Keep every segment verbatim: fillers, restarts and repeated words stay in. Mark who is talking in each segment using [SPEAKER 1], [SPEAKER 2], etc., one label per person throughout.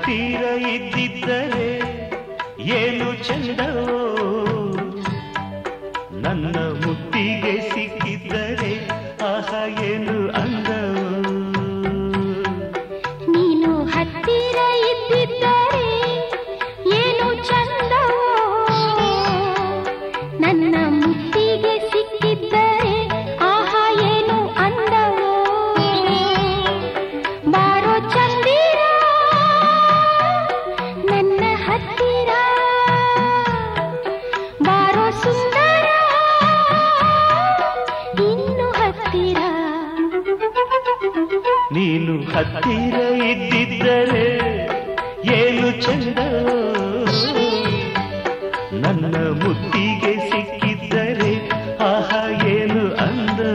[SPEAKER 1] ಹತ್ತಿರ ಇದ್ದಿದ್ದರೆ ಏನು ಚಂದವೋ, ನನ್ನ ಮುತ್ತಿಗೆ ಸಿಕ್ಕಿದ್ದರೆ ಆಹ ಏನು ಅಂದವೋ.
[SPEAKER 2] ನೀನು ಹತ್ತಿರ ಇದ್ದಿದ್ದರೆ ಏನು ಚಂದವೋ, ನನ್ನ ಮುತ್ತಿಗೆ ಸಿಕ್ಕಿದ್ದರೆ ಆಹ ಏನು ಅಂದವೋ. ಬಾರೋ ಚಂದಿರ ನನ್ನ ಹತ್ತಿರ, ಬಾರೋ ಸುಂದರ ಇನ್ನು ಹತ್ತಿರ.
[SPEAKER 1] ನೀನು ಹತ್ತಿರ ಇದ್ದಿದ್ದರೆ ಏನು ಚಂದವೋ, ನನ್ನ ಮುತ್ತಿಗೆ ಸಿಕ್ಕಿದ್ದರೆ ಆಹ ಏನು ಅಂದವೋ.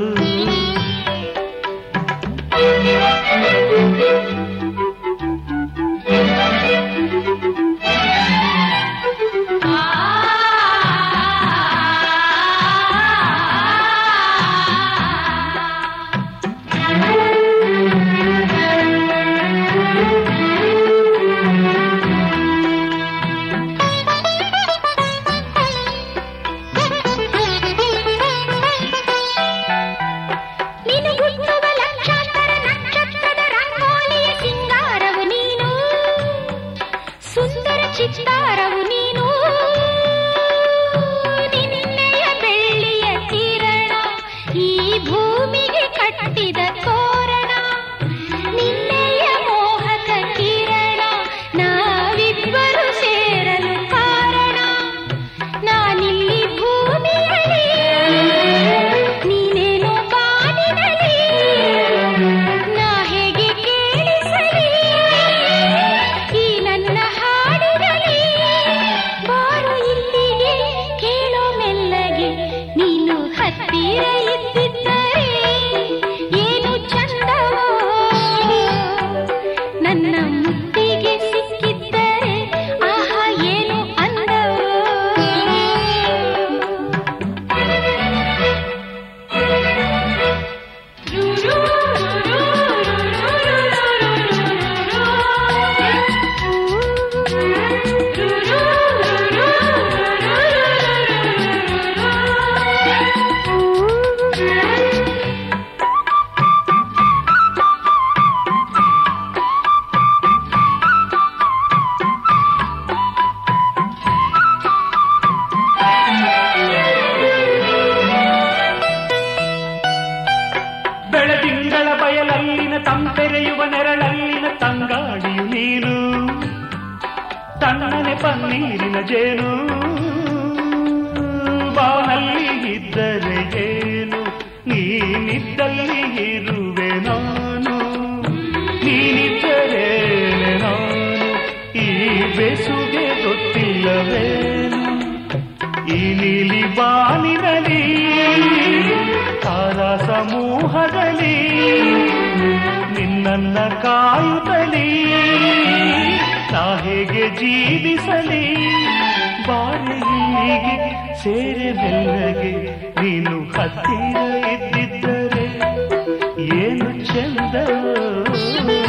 [SPEAKER 2] ಚಿತ್ತಾರವು ನೀನು, ನಿನ್ನೆಯ ಬೆಳ್ಳಿಯ ಕಿರಣ ಈ ಭೂಮಿಗೆ ಕಟ್ಟಿದ ತೋರಣ. ನಿನ್ನೆಯ ಮೋಹಕ ಕಿರಣ ನಾವಿಬ್ಬರು ಸೇರಲು ಕಾರಣ. ನಾನಿಲ್ಲಿ ಭೂಮಿಯಲ್ಲಿ, ನೀನೇನೋ ಬಾನಿನಲ್ಲಿ, ನಾ ಹೇಗೆ ಕೇಳಿಸಲಿ ಈ ನನ್ನ ಬಾರೋ ಇಲ್ಲಿಗೆ ಕೇಳೋ ಮೆಲ್ಲಗೆ. ನೀನು ಹತ್ತಿರ ಇದ್ದಿದ್ದರೆ ಏನು ಚಂದವೋ, ನನ್ನ ಮುತ್ತಿಗೆ ಸಿಕ್ಕಿದ್ದರೆ ಆಹ ಏನು ಅಂದವೋ.
[SPEAKER 1] ಬೆಳದಿಂಗಳ ಬಯಲಲ್ಲಿನ ತಂಪೆರೆಯುವ ನೆರಳಲ್ಲಿನ ತಂಗಾಡಿಯು ನೀನು, ತಣ್ಣನೆ ಪನ್ನೀರಿನ ಜೇನು. ಬಾನಲ್ಲಿ ಇದ್ದರೆ ಏನು, ನೀನಿದ್ದಲ್ಲಿ ಇರುವೆ ನಾನು, ನೀನಿದ್ದರೆ ನಾನು ಈ ಬೆಸುಗೆ ಗೊತ್ತಿಲ್ಲವೇನು. ಈ ನೀಲಿ ಬಾನಿನಲ್ಲಿ ತಾರಾ ಸಮೂಹದಲ್ಲಿ ನಿನ್ನನ್ನ ಕಾಯುತ್ತಲಿ ನಾ ಹೇಗೆ ಜೀವಿಸಲಿ. ಬಾರಿ ಹೀಗೆ ಸೇರೆ ಮೆಲ್ಲಗೆ, ನೀನು ಹತ್ತಿರ ಇದ್ದಿದ್ದರೆ ಏನು ಚಂದವೋ.